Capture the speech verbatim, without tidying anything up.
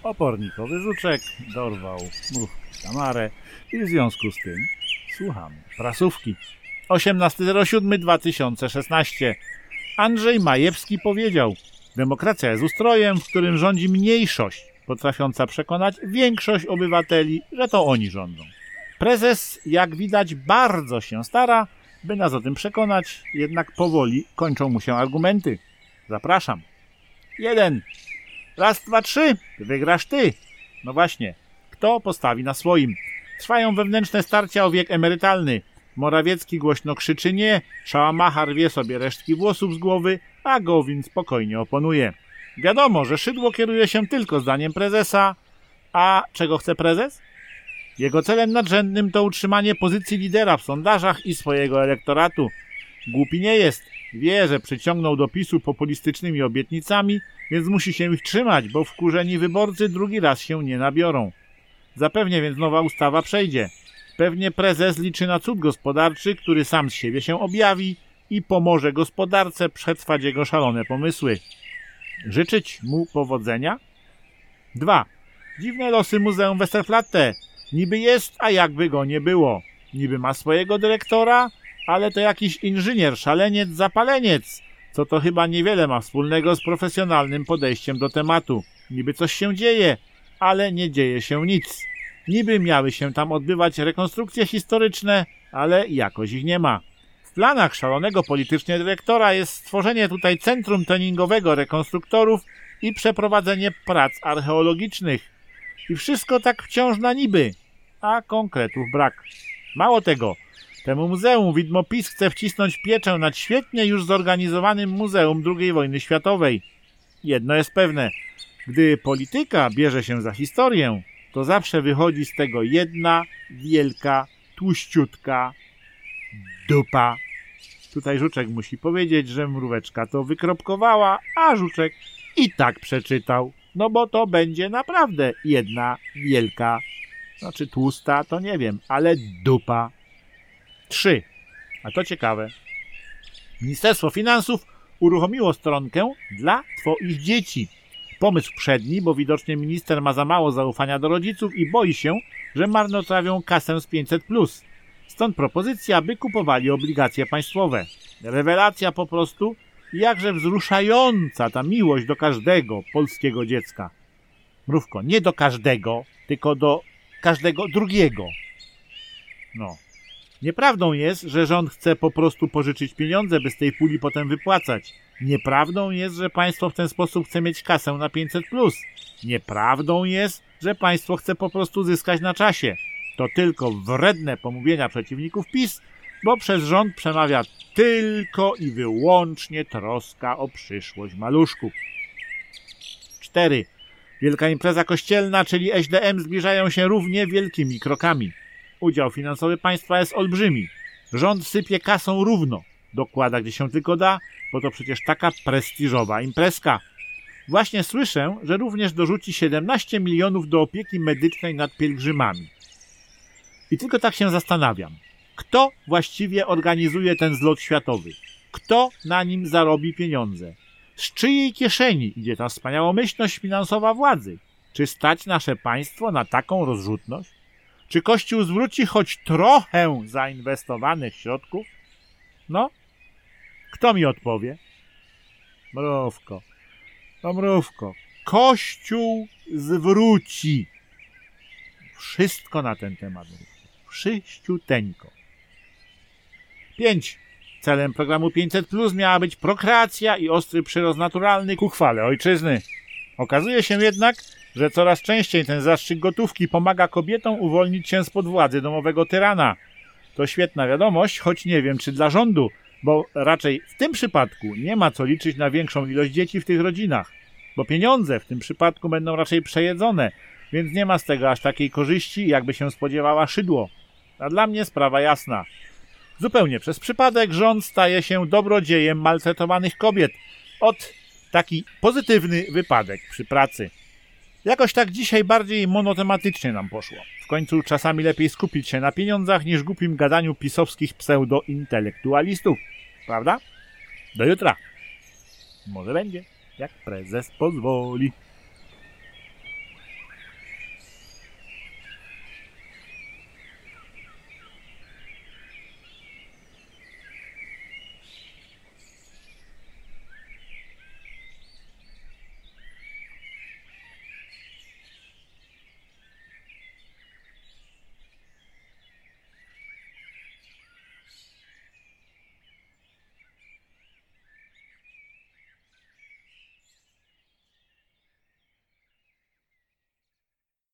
Opornikowy żuczek dorwał mrówkę Tamarę i w związku z tym słuchamy prasówki. osiemnastego siódmego dwa tysiące szesnastego. Andrzej Majewski powiedział: demokracja jest ustrojem, w którym rządzi mniejszość, potrafiąca przekonać większość obywateli, że to oni rządzą. Prezes, jak widać, bardzo się stara, by nas o tym przekonać, jednak powoli kończą mu się argumenty. Zapraszam. Jeden. Raz, dwa, trzy. Wygrasz ty. No właśnie. Kto postawi na swoim? Trwają wewnętrzne starcia o wiek emerytalny. Morawiecki głośno krzyczy nie, Szałamacha rwie sobie resztki włosów z głowy, a Gowin spokojnie oponuje. Wiadomo, że Szydło kieruje się tylko zdaniem prezesa, a czego chce prezes? Jego celem nadrzędnym to utrzymanie pozycji lidera w sondażach i swojego elektoratu. Głupi nie jest. Wie, że przyciągnął do PiSu populistycznymi obietnicami, więc musi się ich trzymać, bo wkurzeni wyborcy drugi raz się nie nabiorą. Zapewnie więc nowa ustawa przejdzie. Pewnie prezes liczy na cud gospodarczy, który sam z siebie się objawi i pomoże gospodarce przetrwać jego szalone pomysły. Życzyć mu powodzenia? Dwa. Dziwne losy Muzeum Westerplatte. Niby jest, a jakby go nie było. Niby ma swojego dyrektora, ale to jakiś inżynier, szaleniec, zapaleniec, co to chyba niewiele ma wspólnego z profesjonalnym podejściem do tematu. Niby coś się dzieje, ale nie dzieje się nic. Niby miały się tam odbywać rekonstrukcje historyczne, ale jakoś ich nie ma. W planach szalonego politycznie dyrektora jest stworzenie tutaj centrum treningowego rekonstruktorów i przeprowadzenie prac archeologicznych. I wszystko tak wciąż na niby, a konkretów brak. Mało tego, temu muzeum widmo PiS chce wcisnąć pieczę nad świetnie już zorganizowanym Muzeum drugiej wojny światowej. Jedno jest pewne, gdy polityka bierze się za historię, to zawsze wychodzi z tego jedna wielka, tłuściutka dupa. Tutaj Żuczek musi powiedzieć, że mróweczka to wykropkowała, a Żuczek i tak przeczytał. No bo to będzie naprawdę jedna wielka, znaczy tłusta, to nie wiem, ale dupa. Trzy. A to ciekawe. Ministerstwo Finansów uruchomiło stronkę dla twoich dzieci. Pomysł przedni, bo widocznie minister ma za mało zaufania do rodziców i boi się, że marnotrawią kasę z pięćset plus. Stąd propozycja, by kupowali obligacje państwowe. Rewelacja po prostu, jakże wzruszająca ta miłość do każdego polskiego dziecka. Mrówko, nie do każdego, tylko do każdego drugiego. No. Nieprawdą jest, że rząd chce po prostu pożyczyć pieniądze, by z tej puli potem wypłacać. Nieprawdą jest, że państwo w ten sposób chce mieć kasę na pięćset plus. Nieprawdą jest, że państwo chce po prostu zyskać na czasie. To tylko wredne pomówienia przeciwników PiS, bo przez rząd przemawia tylko i wyłącznie troska o przyszłość maluszków. Cztery. Wielka impreza kościelna, czyli S D M, zbliżają się równie wielkimi krokami. Udział finansowy państwa jest olbrzymi. Rząd sypie kasą równo. Dokłada gdzie się tylko da, bo to przecież taka prestiżowa imprezka. Właśnie słyszę, że również dorzuci siedemnaście milionów do opieki medycznej nad pielgrzymami. I tylko tak się zastanawiam. Kto właściwie organizuje ten zlot światowy? Kto na nim zarobi pieniądze? Z czyjej kieszeni idzie ta wspaniałomyślność finansowa władzy? Czy stać nasze państwo na taką rozrzutność? Czy Kościół zwróci choć trochę zainwestowanych środków? No? Kto mi odpowie? Mrówko. No mrówko. Kościół zwróci. Wszystko na ten temat. Wszyściuteńko. Pięć. Celem programu pięćset plus miała być prokreacja i ostry przyrost naturalny ku chwale ojczyzny. Okazuje się jednak, że coraz częściej ten zastrzyk gotówki pomaga kobietom uwolnić się spod władzy domowego tyrana. To świetna wiadomość, choć nie wiem czy dla rządu, bo raczej w tym przypadku nie ma co liczyć na większą ilość dzieci w tych rodzinach, bo pieniądze w tym przypadku będą raczej przejedzone, więc nie ma z tego aż takiej korzyści, jakby się spodziewała Szydło. A dla mnie sprawa jasna. Zupełnie przez przypadek rząd staje się dobrodziejem maltretowanych kobiet. Ot taki pozytywny wypadek przy pracy. Jakoś tak dzisiaj bardziej monotematycznie nam poszło. W końcu czasami lepiej skupić się na pieniądzach niż głupim gadaniu pisowskich pseudointelektualistów. Prawda? Do jutra. Może będzie, jak prezes pozwoli.